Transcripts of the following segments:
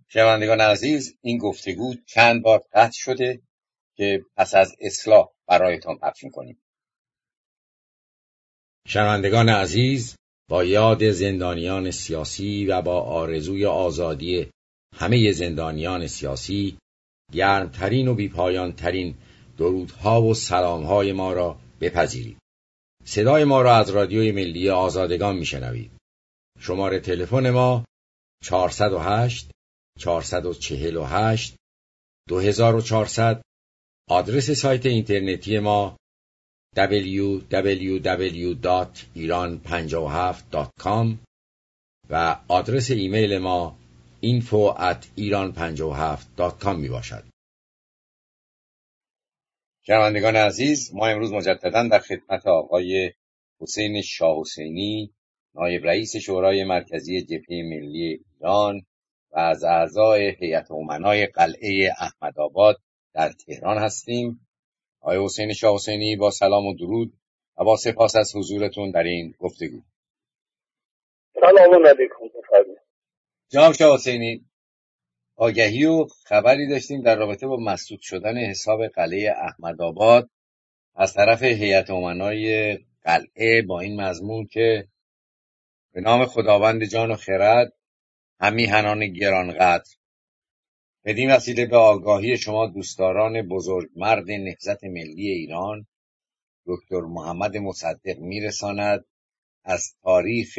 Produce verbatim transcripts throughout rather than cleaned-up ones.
شنوندگان عزیز، این گفتگو چند بار قطع شده که پس از اصلاح برایتان پخش می‌کنیم. شنوندگان عزیز، با یاد زندانیان سیاسی و با آرزوی آزادی همه زندانیان سیاسی، گرمترین و بیپایانترین درودها و سلامهای ما را بپذیرید. صدای ما را از رادیوی ملی آزادگان میشنوید. شماره تلفن ما چهارصد و هشت چهارصد و چهل و هشت دو هزار و چهارصد. آدرس سایت اینترنتی ما دبلیو دبلیو دبلیو دات ایران پنجاه و هفت دات کام و آدرس ایمیل ما اینفو ات ایران پنجاه و هفت دات کام می باشد. شنوندگان عزیز، ما امروز مجددا در خدمت آقای حسین شاه حسینی، نایب رئیس شورای مرکزی جبهه ملی ایران و از اعضای هیئت امنای قلعه احمدآباد در تهران هستیم. آقای حسین شاه حسینی، با سلام و درود و با سپاس از حضورتون در این گفتگو. سلام علیکم. بفرمایید. جناب شاه حسینی، آگهی و خبری داشتیم در رابطه با مسدود شدن حساب قلعه احمدآباد از طرف هیئت امنای قلعه با این مضمون که به نام خداوند جان و خرد، همیهنان گرانقدر، بدین وسیله به آگاهی شما دوستداران بزرگمرد نهضت ملی ایران دکتر محمد مصدق میرساند از تاریخ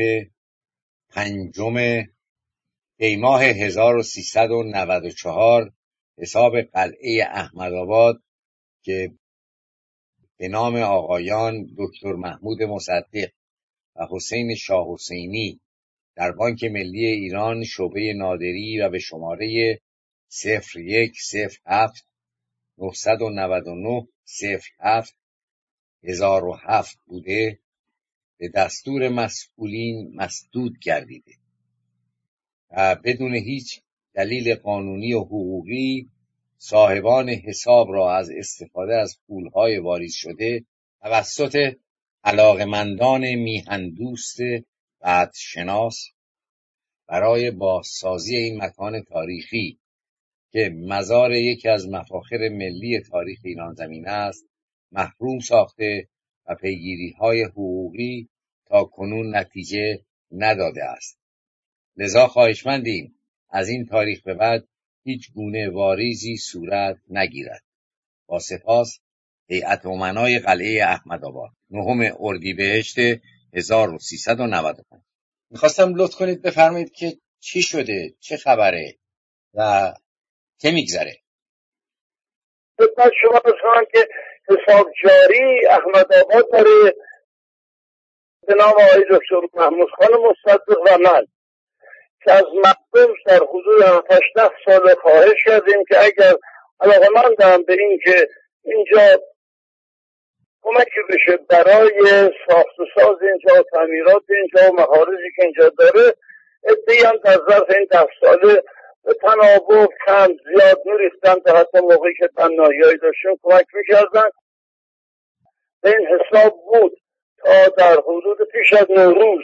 پنجم دی ماه هزار و سیصد و نود و چهار حساب قلعه احمدآباد که به نام آقایان دکتر محمود مصدق و حسین شاه حسینی در بانک ملی ایران شعبه نادری و به شماره صفر یک صفر هفت نهصد و نود و نه صفر هفت هزار و هفت بوده، به دستور مسئولین مسدود گردیده و بدون هیچ دلیل قانونی و حقوقی صاحبان حساب را از استفاده از پولهای واریز شده توسط علاقمندان میهندوست قدرشناس برای بازسازی این مکان تاریخی که مزار یکی از مفاخر ملی تاریخ ایران زمین است محروم ساخته و پیگیری‌های حقوقی تا کنون نتیجه نداده است. لذا خواهشمندیم از این تاریخ به بعد هیچ گونه واریزی صورت نگیرد. با سپاس، هیئت امنای قلعه احمدآباد، نهم اردیبهشت هزار و سیصد و نود و پنج. میخواستم لطف کنید بفرمایید که چی شده، چه خبره و چه میگذره. خدمت شما بسیارم که حساب جاری احمدآباد داره به نام آقای دکتر محمود خان مصدق و من که از مردم در حدود هفت ده سال خواهش کردیم که اگر علاقه‌مندم به این که اینجا کمکی بشه برای ساخت و ساز اینجا و تعمیرات اینجا و مخارجی که اینجا داره، عده‌ای هم در ظرف این ده ساله به تناوب کم زیاد می‌ریختن تا حتی موقعی که تنهایی‌هایی داشتیم کمک می‌کردن. به این حساب بود تا در حدود پیش از نوروز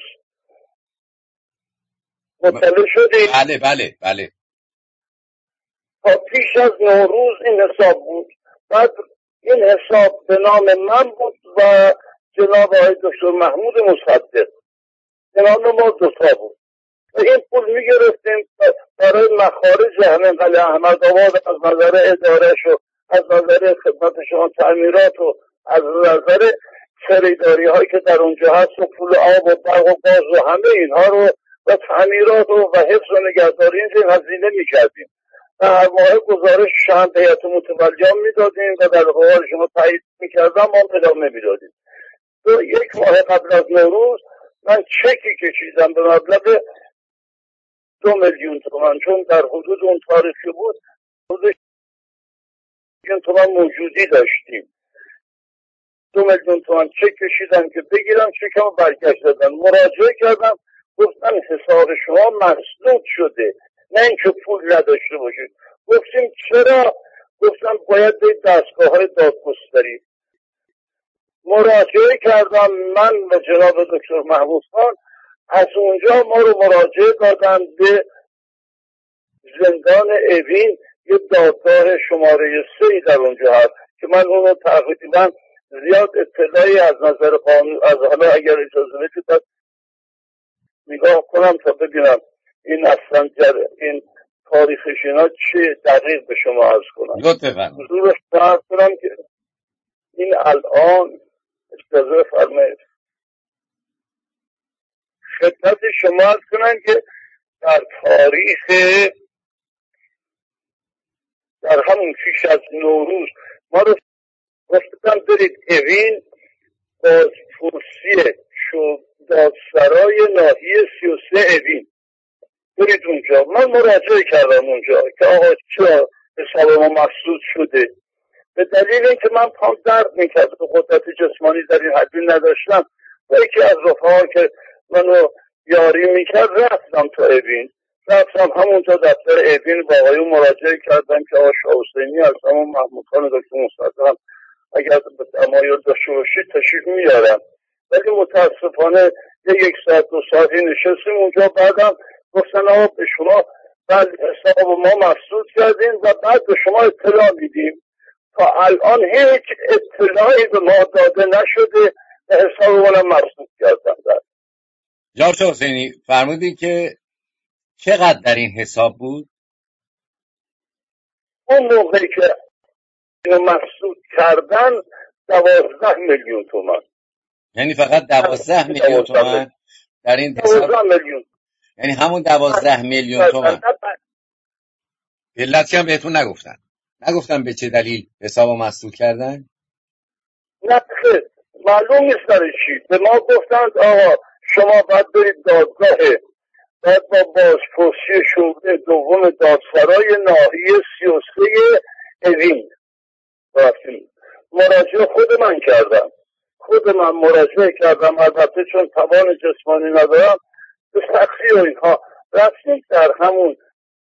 مطلع شدیم. بله بله بله تا پیش از نوروز این حساب بود. بعد این حساب به نام من بود و جناب آقای دکتر محمود مصدق. به نام ما دوتا بود و این پول میگرفتیم برای مخارج همین قلعه احمدآباد از نظر ادارهش و از نظر خدمت شما تعمیرات و از نظر خریداری هایی که در اونجا هست و پول آب و برق و گاز و همه اینها رو و تعمیرات و, و حفظ و نگهداری اینجا هزینه میکردیم و هر ماه گزارش شهند هیئت متولیان میدادیم و در قرار شما تایید میکردم ما ادامه میدادیم. تو یک ماه قبل از نوروز من چکی کشیدم به مبلغ دو میلیون تومان، چون در حدود اون تاریخی بود حدود میلیون تومان موجودی داشتیم. دو میلیون تومان چک کشیدم که بگیرم، چکمو برگشت دادن. مراجعه کردم گفتن حساب شما مسدود شده، نه اینکه پول نداشته باشید. گفتیم چرا؟ گفتم باید به دستگاه های دادگستری. مراجعه کردم من و جناب دکتر محمود خان، از اونجا ما رو مراجعه دادن به زندان اوین یه دادگاه شماره سه در اونجا هست که من اونو تقریبا زیاد اطلاعی از نظر قانون از حالا اگر اجازه بدید نگاه کنم تا ببینم این اصلا جر این تاریخش اینا چه دقیق به شما عرض کنم. حضورش عرض کنم که این الان اجازه فرمایید خدمت شما عرض کنم که در تاریخ در همون پیش از نوروز ما رو گفتن برید اوین بازپرسی شو دادسرای ناحیه سی و سه اوین برید اونجا. من مراجعه کردم اونجا که آقا چرا حساب ما مسدود شده، به دلیل اینکه من پام درد میکرد و قدرت جسمانی در این حدی نداشتم و یکی از رفقا که منو یاری میکرد رفتم تا اوین، رفتم همونجا دفتر اوین با آقایون مراجعه کردم که آقا شاه حسینی هستم و محمود خان دکتر مصدقم اگر به تمایل داشته باشید تشریف میارم. ولی متاسفانه یک ساعت دو ساعتی نشستیم اونجا، بعدم گفتن آقا به شما بعد حساب ما مسدود کردیم و بعد به شما اطلاع میدیم. تا الان هیچ اطلاعی به ما داده نشده و حساب منم مسدود کردن. جناب شاه حسینی فرمودید که چقدر در این حساب بود؟ اون موقعی که اینو مسدود کردن دوازده میلیون تومان. یعنی فقط دوازده میلیون تومان در این حساب؟ دوازده میلیون. یعنی همون دوازده میلیون تومان. علتش هم بهتون نگفتن؟ نگفتن به چه دلیل حساب مسدود کردن؟ نه خیلی معلوم نیست برای چی. به ما گفتند آقا شما باید برید دادگاه، باید با بازپرسی شعبه دوم دادسرای ناحیه سی و سه اوین رفتیم. مراجعه خود من کردم خود من مراجعه کردم البته چون توان جسمانی ندارم به سختی و اینها رفتیم در همون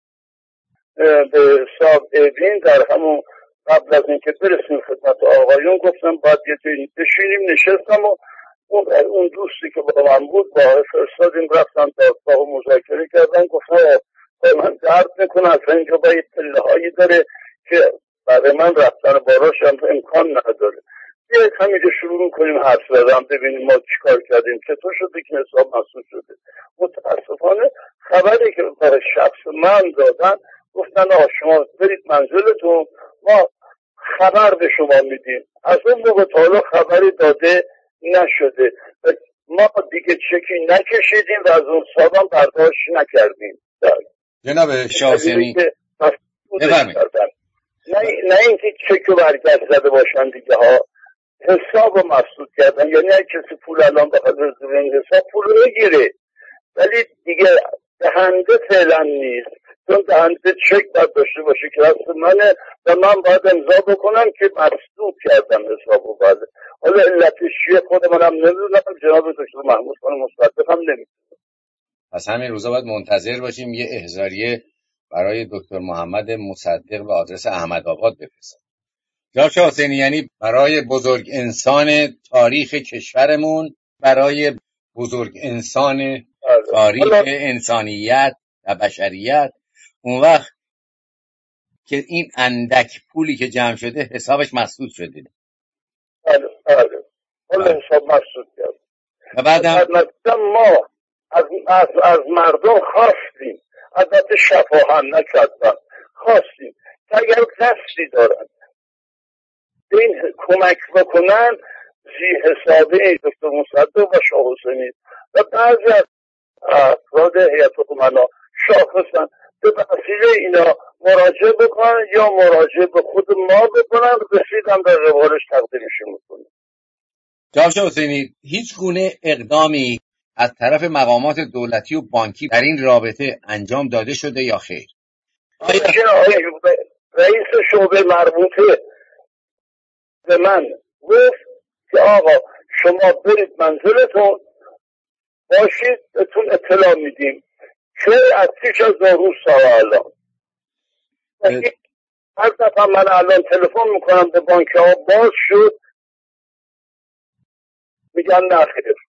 به حساب اوین در همون قبل از اینکه برسیم خدمت آقایون گفتم باید یه جایی بشینیم. نشستم و اون, اون دوستی که با من بود با فرستادیم رفتم دادگاه و مذاکره کردن. گفتم من درد میکنه اصلا اینجا با یه پله هایی داره که برای من رفتن باراش هم امکان نداره، بیایید همینجا شروع کنیم حرف زدن ببینیم ما چیکار کردیم چطور شده که حساب مسدود شده. متاسفانه خبری که برای شخص من دادن گفتن آقا شما برید منزلتون ما خبر به شما میدیم. از اون موقع تا حالا خبری داده نشده. ما دیگه چکی نکشیدیم و از اون حسابم برداشت نکردیم. جناب شاه حسینی بفرمایید. نه نه اینکه چک و برگشت زده باشن دیگه ها، حساب رو مسدود کردن. یعنی اگه کسی پول الان بخواد از این حساب پول رو بگیره ولی دیگه دهنده فعلا نیست، چون دهنده چک باید داشته باشه که راست منه و من باید امضا بکنم که مسدود کردم حسابو. بعد حالا علتش چیه خود منم نمیدونم، جناب دکتر محمود خان مصدق هم نمیدونم. پس همین روزا باید منتظر باشیم یه احضاریه برای دکتر محمد مصدق به آدرس احمدآباد بفرستن. جناب شاه حسینی یعنی برای بزرگ انسان تاریخ کشورمون، برای بزرگ انسان تاریخ انسانیت و بشریت، اون وقت که این اندک پولی که جمع شده حسابش مسدود شده. بله بله حالا حساب مسدود کرد و بعدم ما از, از, از مردم خواستیم، البته شفاهن نکردن، خواستیم که اگر قصدی دارن به این کمک بکنن زی حسابه دکتر مصدق و شاه حسینی و بعضی از افراد هیئت امنا شاخصن به وسیله اینا مراجعه بکنن یا مراجعه به خود ما بکنن، رسیدن در روالش تقدیمشون میکنن. جناب شاه حسینی هیچ گونه اقدامی از طرف مقامات دولتی و بانکی در این رابطه انجام داده شده یا خیر؟ آیا رئیس شعبه مربوطه به من گفت که آقا شما برید منزلتون باشید بهتون اطلاع میدیم که از پیش از نوروز تا الان. هر دفعه من الان تلفن میکنم به بانک ها باز شد میگن نه خیر